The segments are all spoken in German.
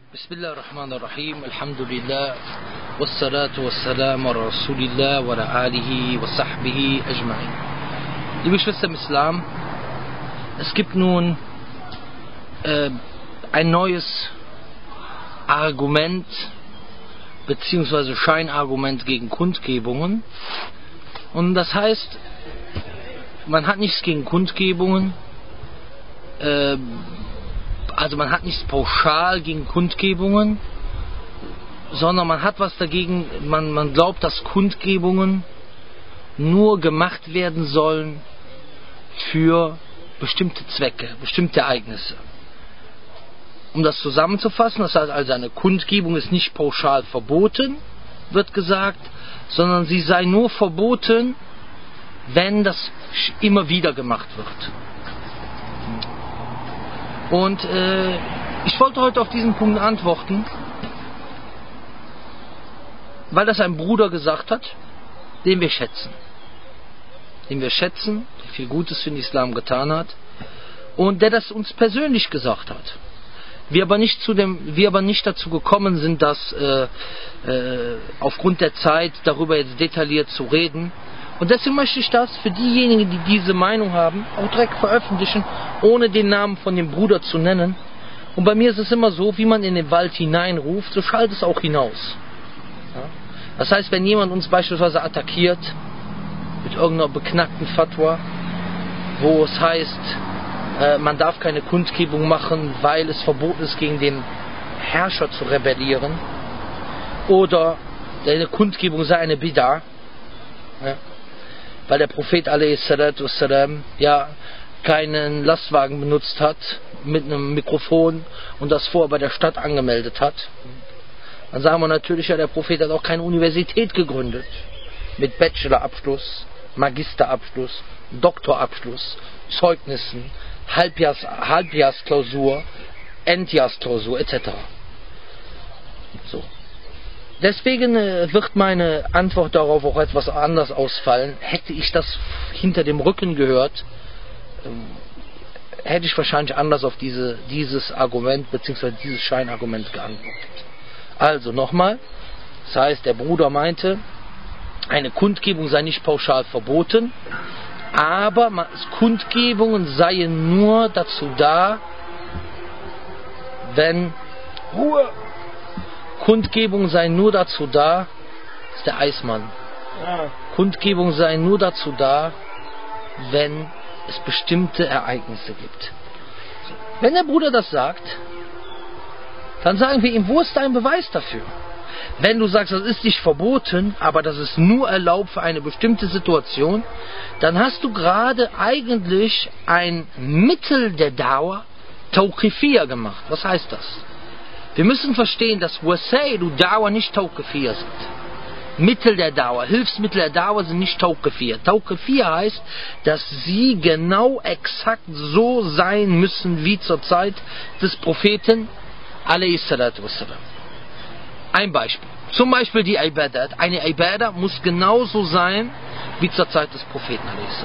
Bismillahirrahmanirrahim, Alhamdulillah, wassalatu wassalamu ala Rasulillah wa ala alihi wa sahbihi ajma'in. Liebe Schwestern im Islam, es gibt nun ein neues Argument bzw. Scheinargument gegen Kundgebungen, und das heißt, man hat nichts gegen Kundgebungen, also man hat nichts pauschal gegen Kundgebungen, sondern man hat was dagegen, man glaubt, dass Kundgebungen nur gemacht werden sollen für bestimmte Zwecke, bestimmte Ereignisse. Um das zusammenzufassen, das heißt also, eine Kundgebung ist nicht pauschal verboten, wird gesagt, sondern sie sei nur verboten, wenn das immer wieder gemacht wird. Und ich wollte heute auf diesen Punkt antworten, weil das ein Bruder gesagt hat, den wir schätzen. Der viel Gutes für den Islam getan hat und der das uns persönlich gesagt hat. Wir aber nicht dazu gekommen sind, das aufgrund der Zeit darüber jetzt detailliert zu reden. Und deswegen möchte ich das für diejenigen, die diese Meinung haben, auch direkt veröffentlichen, ohne den Namen von dem Bruder zu nennen. Und bei mir ist es immer so, wie man in den Wald hineinruft, so schallt es auch hinaus. Ja? Das heißt, wenn jemand uns beispielsweise attackiert, mit irgendeiner beknackten Fatwa, wo es heißt, man darf keine Kundgebung machen, weil es verboten ist, gegen den Herrscher zu rebellieren, oder eine Kundgebung sei eine Bid'ah, ja, weil der Prophet a.s.w. ja keinen Lastwagen benutzt hat mit einem Mikrofon und das vorher bei der Stadt angemeldet hat. Dann sagen wir natürlich, ja, der Prophet hat auch keine Universität gegründet mit Bachelorabschluss, Magisterabschluss, Doktorabschluss, Zeugnissen, Halbjahrsklausur, Endjahrsklausur etc. So. Deswegen wird meine Antwort darauf auch etwas anders ausfallen. Hätte ich das hinter dem Rücken gehört, hätte ich wahrscheinlich anders auf dieses Argument bzw. dieses Scheinargument geantwortet. Also nochmal, das heißt, der Bruder meinte, eine Kundgebung sei nicht pauschal verboten, aber Kundgebungen seien nur dazu da, wenn Kundgebung sei nur dazu da, das ist der Eismann. Ja. Kundgebung sei nur dazu da, wenn es bestimmte Ereignisse gibt. Wenn der Bruder das sagt, dann sagen wir ihm, wo ist dein Beweis dafür? Wenn du sagst, das ist nicht verboten, aber das ist nur erlaubt für eine bestimmte Situation, dann hast du gerade eigentlich ein Mittel der Dauer, Tawqifiyya, gemacht. Was heißt das? Wir müssen verstehen, dass Wasailu Dauer nicht Tawqifiyya sind. Mittel der Dauer, Hilfsmittel der Dauer sind nicht Tawqifiyya. Tawqifiyya heißt, dass sie genau exakt so sein müssen wie zur Zeit des Propheten a.s. Ein Beispiel. Zum Beispiel die Ibadat. Eine Ibadat muss genauso sein wie zur Zeit des Propheten a.s.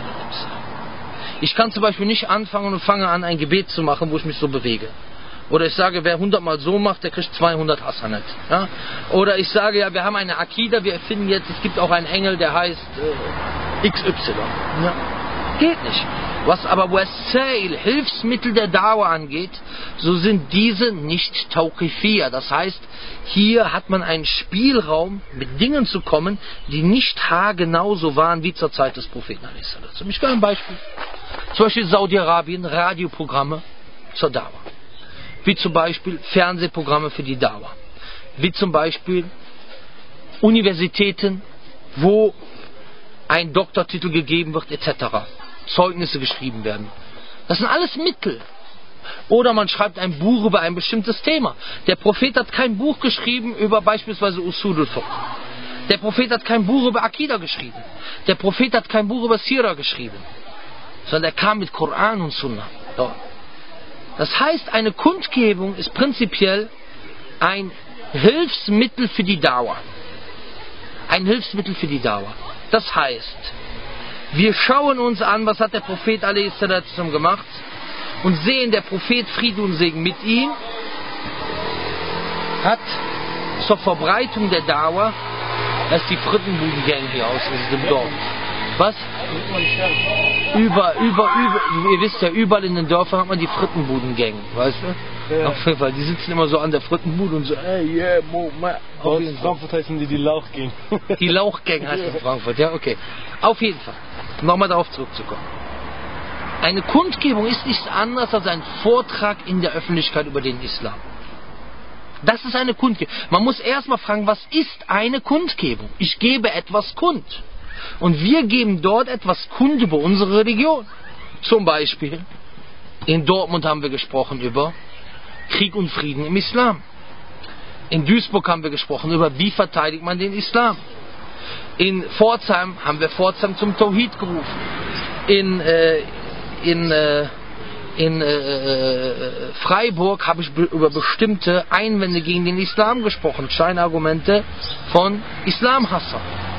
Ich kann zum Beispiel nicht anfangen und fange an, ein Gebet zu machen, wo ich mich so bewege. Oder ich sage, wer 100 Mal so macht, der kriegt 200 Hasanat. Ja? Oder ich sage, ja, wir haben eine Akida, wir erfinden jetzt, es gibt auch einen Engel, der heißt XY. Ja? Geht nicht. Was aber Wasail, Hilfsmittel der Dauer angeht, so sind diese nicht Tawqifiyya. Das heißt, hier hat man einen Spielraum, mit Dingen zu kommen, die nicht haargenau so waren wie zur Zeit des Propheten. Ich gebe ein Beispiel. Zum Beispiel Saudi-Arabien, Radioprogramme zur Dauer. Wie zum Beispiel Fernsehprogramme für die Dauer. Wie zum Beispiel Universitäten, wo ein Doktortitel gegeben wird, etc. Zeugnisse geschrieben werden. Das sind alles Mittel. Oder man schreibt ein Buch über ein bestimmtes Thema. Der Prophet hat kein Buch geschrieben über beispielsweise Usul al-Fiqh. Der Prophet hat kein Buch über Akida geschrieben. Der Prophet hat kein Buch über Sira geschrieben. Sondern er kam mit Koran und Sunnah. So. Das heißt, eine Kundgebung ist prinzipiell ein Hilfsmittel für die Dauer. Ein Hilfsmittel für die Dauer. Das heißt, wir schauen uns an, was hat der Prophet a.s. gemacht, und sehen, der Prophet, Friede und Segen mit ihm, hat zur Verbreitung der Dauer, das ist die Frittenbudengang hier aus dem Dorf. Was? Ihr wisst ja, überall in den Dörfern hat man die Frittenbudengang, weißt du? Ja. Auf jeden Fall, die sitzen immer so an der Frittenbude und so, yeah, in Frankfurt heißen die Lauchgang. Die Lauchgang heißt in Frankfurt, ja, okay. Auf jeden Fall, nochmal darauf zurückzukommen. Eine Kundgebung ist nichts anderes als ein Vortrag in der Öffentlichkeit über den Islam. Das ist eine Kundgebung. Man muss erstmal fragen, was ist eine Kundgebung? Ich gebe etwas kund. Und wir geben dort etwas kund über unsere Religion. Zum Beispiel, in Dortmund haben wir gesprochen über Krieg und Frieden im Islam. In Duisburg haben wir gesprochen über, wie verteidigt man den Islam. In Pforzheim haben wir Pforzheim zum Tawhid gerufen. In Freiburg habe ich über bestimmte Einwände gegen den Islam gesprochen, Scheinargumente von Islamhasser.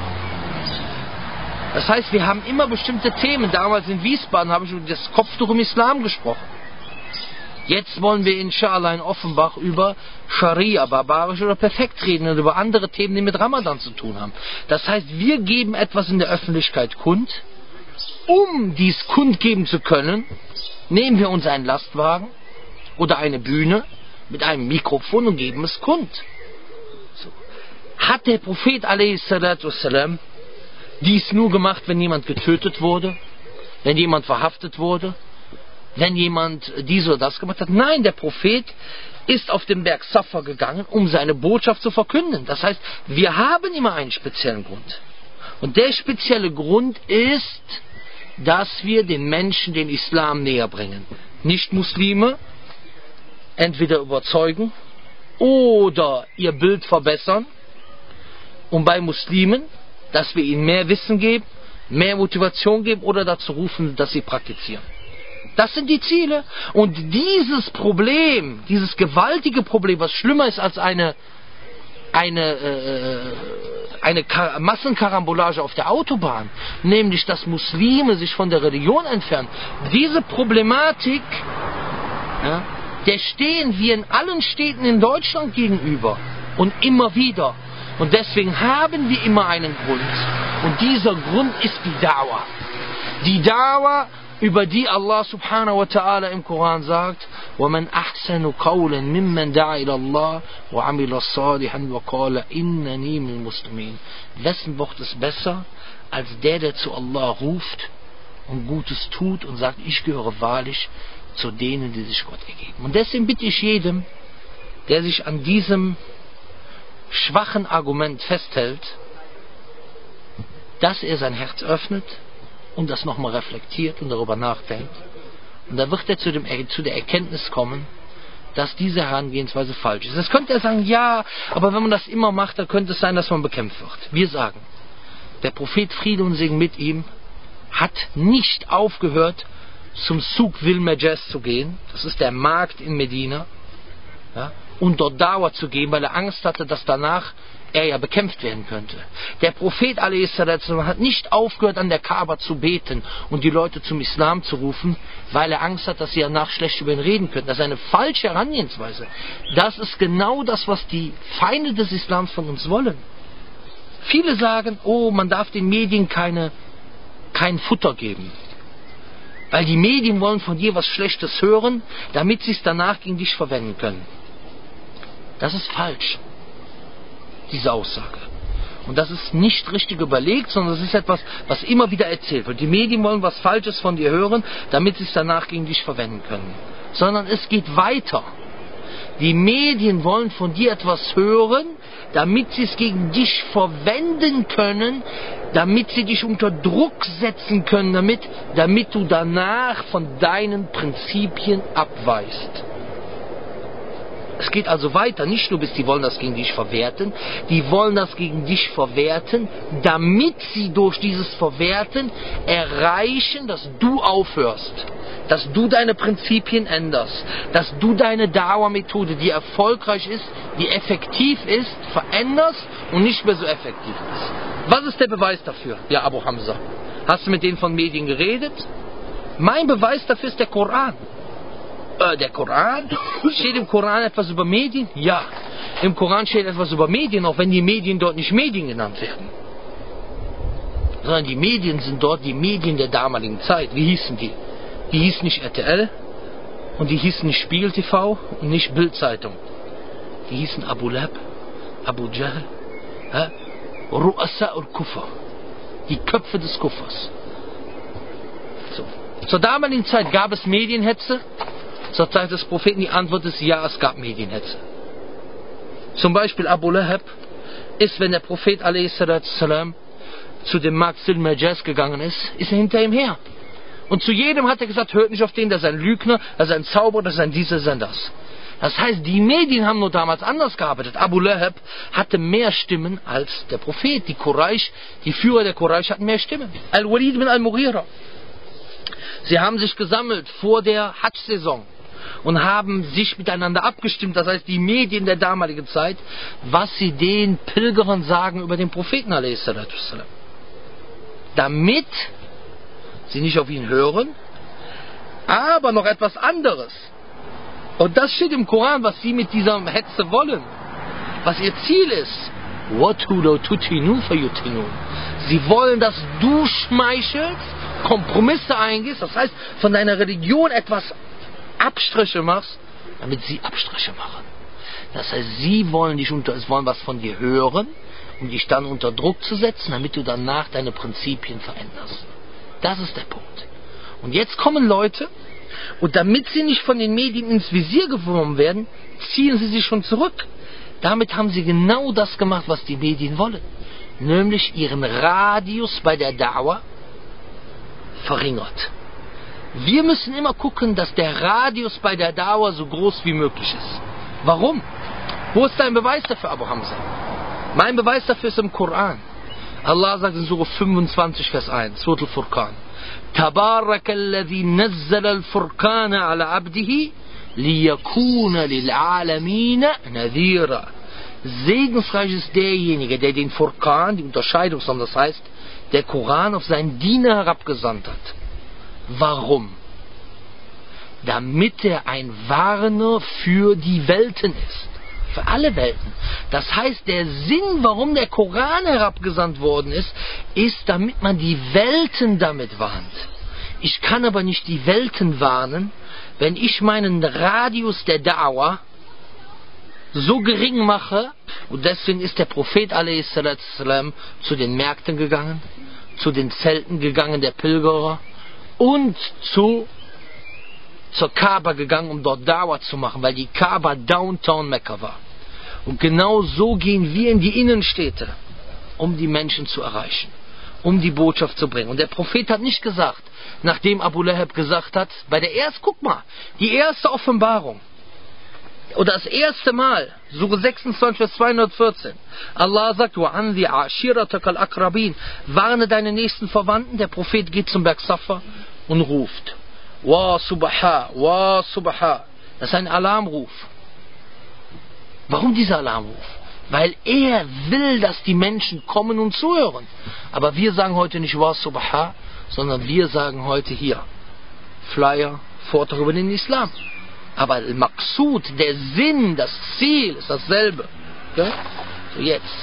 Das heißt, wir haben immer bestimmte Themen. Damals in Wiesbaden habe ich über das Kopftuch im Islam gesprochen. Jetzt wollen wir inshallah in Offenbach über Scharia, barbarisch oder perfekt reden und über andere Themen, die mit Ramadan zu tun haben. Das heißt, wir geben etwas in der Öffentlichkeit kund. Um dies kundgeben zu können, nehmen wir uns einen Lastwagen oder eine Bühne mit einem Mikrofon und geben es kund. So. Hat der Prophet a.s. dies nur gemacht, wenn jemand getötet wurde, wenn jemand verhaftet wurde, wenn jemand dies oder das gemacht hat? Nein, der Prophet ist auf den Berg Safa gegangen, um seine Botschaft zu verkünden. Das heißt, wir haben immer einen speziellen Grund. Und der spezielle Grund ist, dass wir den Menschen den Islam näher bringen. Nicht-Muslime entweder überzeugen oder ihr Bild verbessern. Und bei Muslimen, dass wir ihnen mehr Wissen geben, mehr Motivation geben oder dazu rufen, dass sie praktizieren. Das sind die Ziele. Und dieses Problem, dieses gewaltige Problem, was schlimmer ist als eine Massenkarambolage auf der Autobahn, nämlich dass Muslime sich von der Religion entfernen. Diese Problematik, ja, der stehen wir in allen Städten in Deutschland gegenüber und immer wieder. Und deswegen haben wir immer einen Grund. Und dieser Grund ist die Dauer. Die Dauer, über die Allah subhanahu wa ta'ala im Koran sagt, وَمَنْ أَحْسَنُ قَوْلًا مِمَّنْ دَعَا إِلَى اللَّهِ وَعَمِلَ صَالِحًا وَقَالَ إِنَّنِي مِنَ الْمُسْلِمِينَ. Wessen Wort ist besser als der zu Allah ruft und Gutes tut und sagt, ich gehöre wahrlich zu denen, die sich Gott ergeben. Und deswegen bitte ich jedem, der sich an diesem schwachen Argument festhält, dass er sein Herz öffnet und das nochmal reflektiert und darüber nachdenkt. Und da wird er zu der Erkenntnis kommen, dass diese Herangehensweise falsch ist. Jetzt könnte er sagen, ja, aber wenn man das immer macht, dann könnte es sein, dass man bekämpft wird. Wir sagen, der Prophet Friede und Segen mit ihm hat nicht aufgehört, zum Souk Wil Majaz zu gehen. Das ist der Markt in Medina. Ja, und dort Dauer zu geben, weil er Angst hatte, dass danach er ja bekämpft werden könnte. Der Prophet a.s. hat nicht aufgehört, an der Kaaba zu beten und die Leute zum Islam zu rufen, weil er Angst hat, dass sie danach schlecht über ihn reden könnten. Das ist eine falsche Herangehensweise. Das ist genau das, was die Feinde des Islams von uns wollen. Viele sagen, oh, man darf den Medien kein Futter geben. Weil die Medien wollen von dir was Schlechtes hören, damit sie es danach gegen dich verwenden können. Das ist falsch, diese Aussage. Und das ist nicht richtig überlegt, sondern es ist etwas, was immer wieder erzählt wird. Die Medien wollen was Falsches von dir hören, damit sie es danach gegen dich verwenden können. Sondern es geht weiter. Die Medien wollen von dir etwas hören, damit sie es gegen dich verwenden können, damit sie dich unter Druck setzen können, damit du danach von deinen Prinzipien abweichst. Es geht also weiter, nicht nur bis die wollen das gegen dich verwerten, die wollen das gegen dich verwerten, damit sie durch dieses Verwerten erreichen, dass du aufhörst, dass du deine Prinzipien änderst, dass du deine Dauermethode, die erfolgreich ist, die effektiv ist, veränderst und nicht mehr so effektiv ist. Was ist der Beweis dafür? Ja, Abu Hamza, hast du mit denen von Medien geredet? Mein Beweis dafür ist der Koran. Der Koran? Steht im Koran etwas über Medien? Ja. Im Koran steht etwas über Medien, auch wenn die Medien dort nicht Medien genannt werden. Sondern die Medien sind dort die Medien der damaligen Zeit. Wie hießen die? Die hießen nicht RTL und die hießen nicht Spiegel TV und nicht Bild-Zeitung. Die hießen Abu Lahab, Abu Jahl, Ru'asa al-Kufr. Die Köpfe des Kuffers. So. Zur damaligen Zeit gab es Medienhetze. Zur Zeit des Propheten die Antwort ist ja, es gab Medienhetze. Zum Beispiel Abu Lahab ist, wenn der Prophet a.s. zu dem Markt Sil-Majaz gegangen ist er hinter ihm her. Und zu jedem hat er gesagt, hört nicht auf den, das ist ein Lügner, das ist ein Zauberer, das ist ein dies, das ist ein das. Das heißt, die Medien haben nur damals anders gearbeitet. Abu Lahab hatte mehr Stimmen als der Prophet. Die Quraysh, die Führer der Quraysh hatten mehr Stimmen. Al-Walid bin Al-Mughira. Sie haben sich gesammelt vor der Hajj-Saison und haben sich miteinander abgestimmt, das heißt die Medien der damaligen Zeit, was sie den Pilgerern sagen über den Propheten a.s. Damit sie nicht auf ihn hören, aber noch etwas anderes. Und das steht im Koran, was sie mit dieser Hetze wollen. Was ihr Ziel ist. Sie wollen, dass du schmeichelst, Kompromisse eingehst, das heißt, von deiner Religion etwas Abstriche machst, damit sie Abstriche machen. Das heißt, sie wollen wollen was von dir hören, um dich dann unter Druck zu setzen, damit du danach deine Prinzipien veränderst. Das ist der Punkt. Und jetzt kommen Leute, und damit sie nicht von den Medien ins Visier geworfen werden, ziehen sie sich schon zurück. Damit haben sie genau das gemacht, was die Medien wollen. Nämlich ihren Radius bei der Da'wah verringert. Wir müssen immer gucken, dass der Radius bei der Da'wah so groß wie möglich ist. Warum? Wo ist dein Beweis dafür, Abu Hamza? Mein Beweis dafür ist im Koran. Allah sagt in Surah 25, Vers 1, Surah Al-Furqan. تبارك الذي نزل الفرقان على عبده ليكون للعالمين نذيرا. Segensreich ist derjenige, der den Furqan, die Unterscheidungsnorm, das heißt, der Koran auf seinen Diener herabgesandt hat. Warum? Damit er ein Warner für die Welten ist. Für alle Welten. Das heißt, der Sinn, warum der Koran herabgesandt worden ist, ist, damit man die Welten damit warnt. Ich kann aber nicht die Welten warnen, wenn ich meinen Radius der Da'wah so gering mache, und deswegen ist der Prophet a.s. zu den Märkten gegangen, zu den Zelten gegangen der Pilgerer und zur Kaaba gegangen, um dort Da'wah zu machen, weil die Kaaba Downtown Mekka war. Und genau so gehen wir in die Innenstädte, um die Menschen zu erreichen, um die Botschaft zu bringen. Und der Prophet hat nicht gesagt, nachdem Abu Lahab gesagt hat, guck mal, die erste Offenbarung, oder das erste Mal, Surah 26, Vers 214, Allah sagt, وَعَنْذِ عَشِيرَتَكَ الْأَقْرَبِينَ, warne deine nächsten Verwandten. Der Prophet geht zum Berg Safa und ruft, wa subha, das ist ein Alarmruf. Warum dieser Alarmruf? Weil er will, dass die Menschen kommen und zuhören. Aber wir sagen heute nicht wa subha, sondern wir sagen heute hier Flyer, Vortrag über den Islam. Aber Al-Maqsud, der Sinn, das Ziel ist dasselbe. Ja? So jetzt.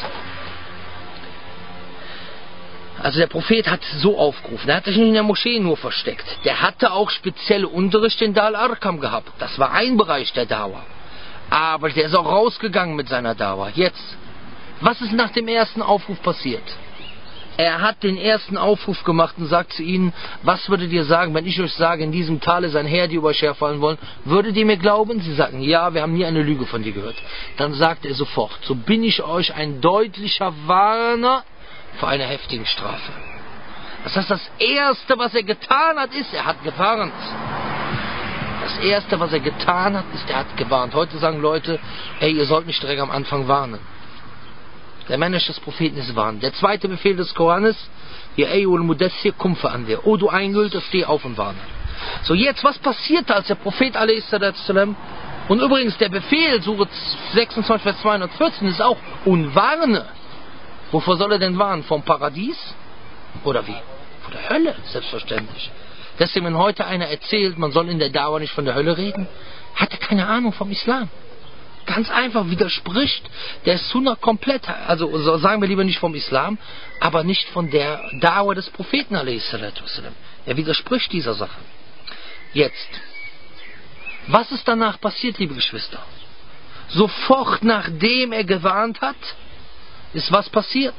Also der Prophet hat so aufgerufen. Er hat sich nicht in der Moschee nur versteckt. Der hatte auch spezielle Unterricht in Dar al-Arqam gehabt. Das war ein Bereich der Dauer. Aber der ist auch rausgegangen mit seiner Dauer. Jetzt. Was ist nach dem ersten Aufruf passiert? Er hat den ersten Aufruf gemacht und sagt zu ihnen, was würdet ihr sagen, wenn ich euch sage, in diesem Tal ist ein Heer, die über euch herfallen wollen, würdet ihr mir glauben? Sie sagten, ja, wir haben nie eine Lüge von dir gehört. Dann sagt er sofort, so bin ich euch ein deutlicher Warner vor einer heftigen Strafe. Das heißt, das Erste, was er getan hat, ist, er hat gewarnt. Das Erste, was er getan hat, ist, er hat gewarnt. Heute sagen Leute, ey, ihr sollt nicht direkt am Anfang warnen. Der Mensch des Propheten ist warnen. Der zweite Befehl des Koranes, ja, ey, Mudassir, komm an dir. Oh, du Eingülter, steh auf und warne. So, jetzt, was passierte, als der Prophet a.s. und übrigens der Befehl, Surah 26, Vers 214, ist auch, und warne. Wovor soll er denn warnen? Vom Paradies? Oder wie? Vor der Hölle, selbstverständlich. Deswegen, wenn heute einer erzählt, man soll in der Dauer nicht von der Hölle reden, hat er keine Ahnung vom Islam. ganz einfach widerspricht der Sunna komplett, also sagen wir lieber nicht vom Islam, aber nicht von der Dauer des Propheten a.s. Er widerspricht dieser Sache. Jetzt, was ist danach passiert, liebe Geschwister? Sofort nachdem er gewarnt hat, ist was passiert?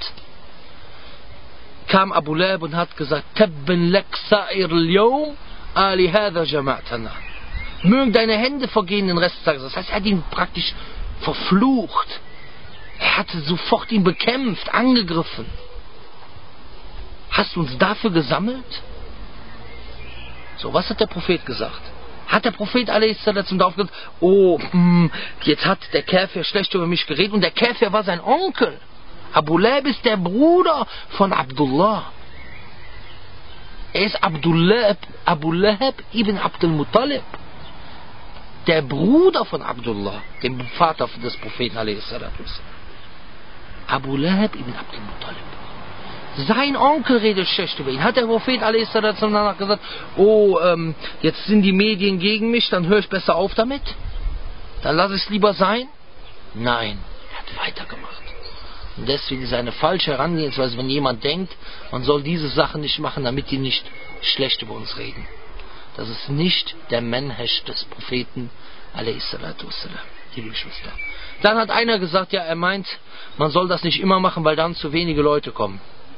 Kam Abu Lahab und hat gesagt, Tabban lak sa'ir al-yawm ali hadha jama'tana. Mögen deine Hände vergehen den Rest des Tages. Das heißt, er hat ihn praktisch verflucht. Er hatte sofort ihn bekämpft, angegriffen. Hast du uns dafür gesammelt? So, was hat der Prophet gesagt? Hat der Prophet a.s. darauf gesagt, jetzt hat der Käfer schlecht über mich geredet, und der Käfer war sein Onkel. Abu Lahab ist der Bruder von Abdullah. Er ist Abu Lahab ibn Abdul Muttalib. Der Bruder von Abdullah, dem Vater des Propheten a.s. Abu Lahab ibn Abdul Muttalib. Sein Onkel redet schlecht über ihn. Hat der Prophet a.s. danach gesagt, jetzt sind die Medien gegen mich, dann höre ich besser auf damit? Dann lasse ich es lieber sein? Nein, er hat weitergemacht. Und deswegen ist eine falsche Herangehensweise, wenn jemand denkt, man soll diese Sachen nicht machen, damit die nicht schlecht über uns reden. Das ist nicht der Manhaj des Propheten a.s. liebe Geschwister. Dann hat einer gesagt, ja, er meint, man soll das nicht immer machen, weil dann zu wenige Leute kommen.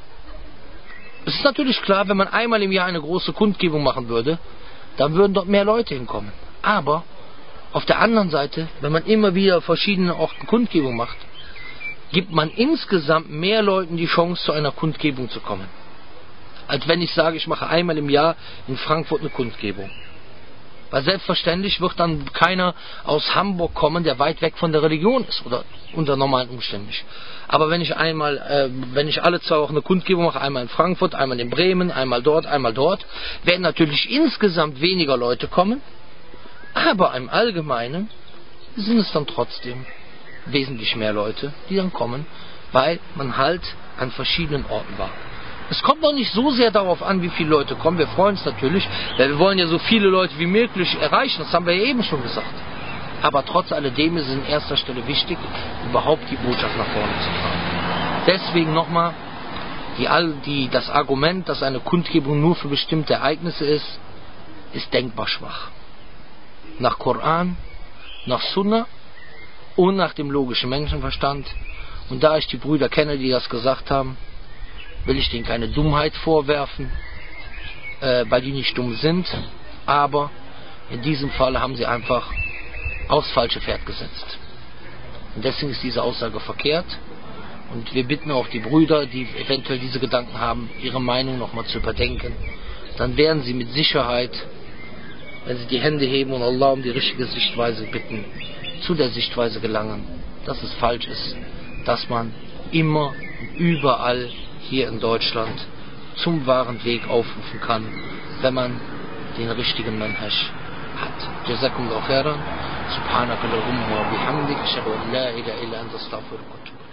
Es ist natürlich klar, wenn man einmal im Jahr eine große Kundgebung machen würde, dann würden dort mehr Leute hinkommen. Aber auf der anderen Seite, wenn man immer wieder verschiedene Orten Kundgebung macht, gibt man insgesamt mehr Leuten die Chance, zu einer Kundgebung zu kommen. Als wenn ich sage, ich mache einmal im Jahr in Frankfurt eine Kundgebung. Weil selbstverständlich wird dann keiner aus Hamburg kommen, der weit weg von der Religion ist, oder unter normalen Umständen nicht. Aber wenn ich alle 2 Wochen eine Kundgebung mache, einmal in Frankfurt, einmal in Bremen, einmal dort, werden natürlich insgesamt weniger Leute kommen, aber im Allgemeinen sind es dann trotzdem wesentlich mehr Leute, die dann kommen, weil man halt an verschiedenen Orten war. Es kommt noch nicht so sehr darauf an, wie viele Leute kommen. Wir freuen uns natürlich, weil wir wollen ja so viele Leute wie möglich erreichen. Das haben wir ja eben schon gesagt. Aber trotz alledem ist es in erster Stelle wichtig, überhaupt die Botschaft nach vorne zu tragen. Deswegen nochmal, das Argument, dass eine Kundgebung nur für bestimmte Ereignisse ist denkbar schwach. Nach Koran, nach Sunna und nach dem logischen Menschenverstand. Und da ich die Brüder kenne, die das gesagt haben, will ich denen keine Dummheit vorwerfen, weil die nicht dumm sind, aber in diesem Fall haben sie einfach aufs falsche Pferd gesetzt. Und deswegen ist diese Aussage verkehrt, und wir bitten auch die Brüder, die eventuell diese Gedanken haben, ihre Meinung nochmal zu überdenken. Dann werden sie mit Sicherheit, wenn sie die Hände heben und Allah um die richtige Sichtweise bitten, zu der Sichtweise gelangen, dass es falsch ist, dass man immer und überall hier in Deutschland zum wahren Weg aufrufen kann, wenn man den richtigen Manhaj hat. Jazakumullahu khairan. Subhanakallahumma wa bihamdik, ashhadu an la ilaha illa anta, astaghfiruka wa atubu.